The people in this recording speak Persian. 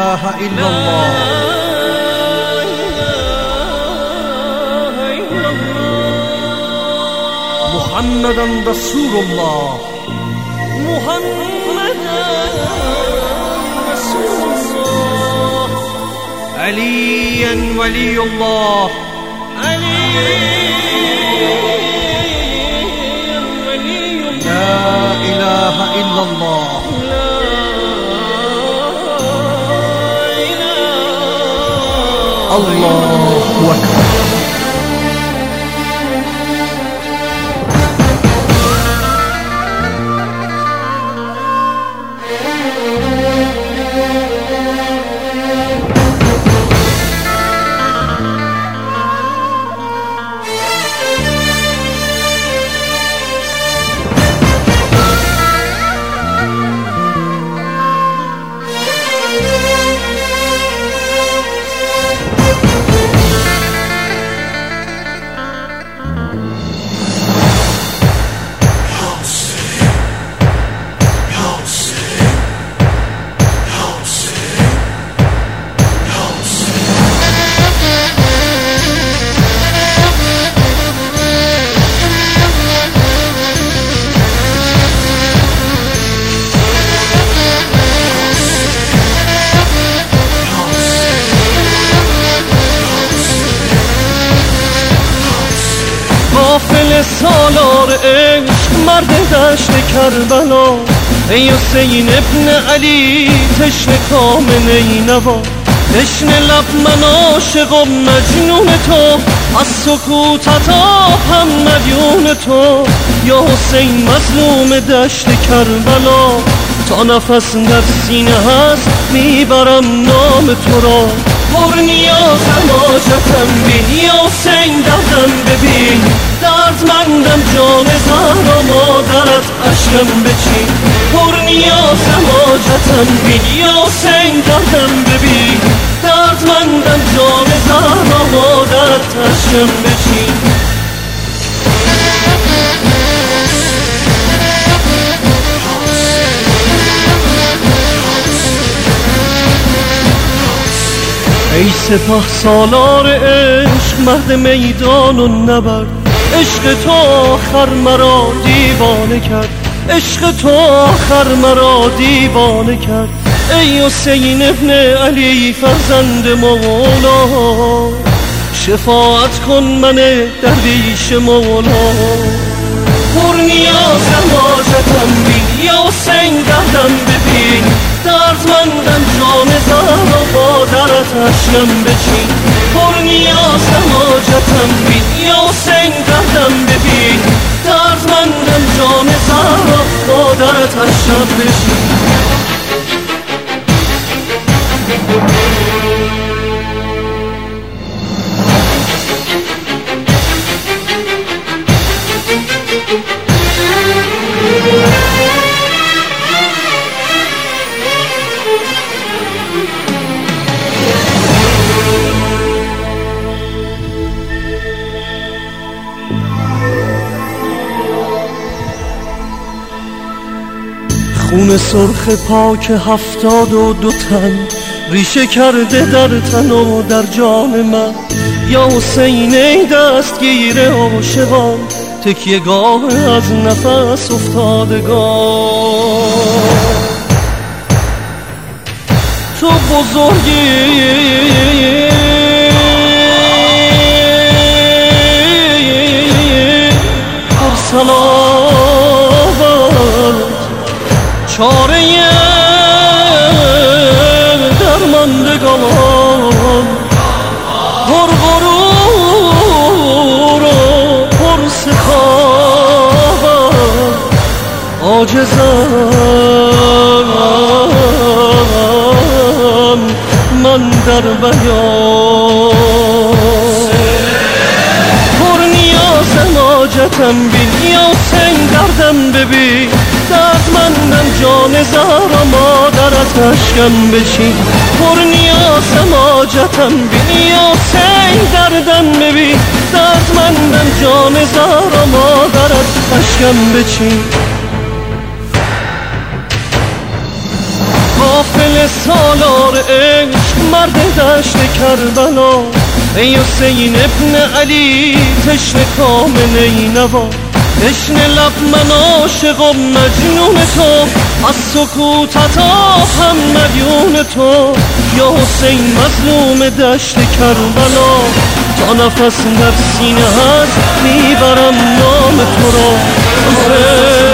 إله إلا الله محمدا رسول الله محمدا رسول الله عليا ولي الله لا إله إلا الله الله أكبر قافل سالار عشق مرد دشت کربلا ای حسین ابن علی تشنه کام نینوا تشنه لب من عاشق و مجنون تو از سکوتت هم مدیون تو یا حسین مظلوم دشت کربلا تا نفس در سینه هست میبرم نام تو را پر نیازم حاجتم بین یا حسین دردم ببین دردمندم جان زهرا مادرت اشکم بچین پر نیازم حاجتم بین یا حسین دردم ببین دردمندم جان زهرا مادرت اشکم بچین ای سپاه سالار عشق مرد میدان و نبرد عشق تو آخر مرا دیوانه کرد عشق تو آخر مرا دیوانه کرد ای حسین ابن علی فرزند مولا شفاعت کن من درویش مولا پر نیازم حاجتم بین یا حسین دردم ببین دردمندم جان زهرا مادرت اشکم بچین پر نیازم حاجتم بین یا حسین دردم ببین دردمندم جان زهرا مادرت اشکم بچین خون سرخ پاک 72 تن ریشه کرده در تن و در جان من یا حسین ای دستگیر عاشقان تکیه گاه از نفس افتادگان تو بزرگی هر صلوات چاره درماندگان پر غرور و پر سخاوت عاجزم من در بیان پر نیازم حاجتم بین یا حسین دردم ببین دردمندم جان زهرا مادرت اشکم بچین پر نیازم حاجتم بین یا حسین دردم ببین دردمندم جان زهرا مادرت اشکم بچین قافل سالار عشق مرد دشت کربلا، ای حسین ابن علی تشنه کام نینوا، تشنه لب من عاشق و مجنون تو، از سکوتت هم مدیون تو، یا حسین مظلوم دشت کربلا، تا نفس در سینه هست میبرم نام تو را. حسین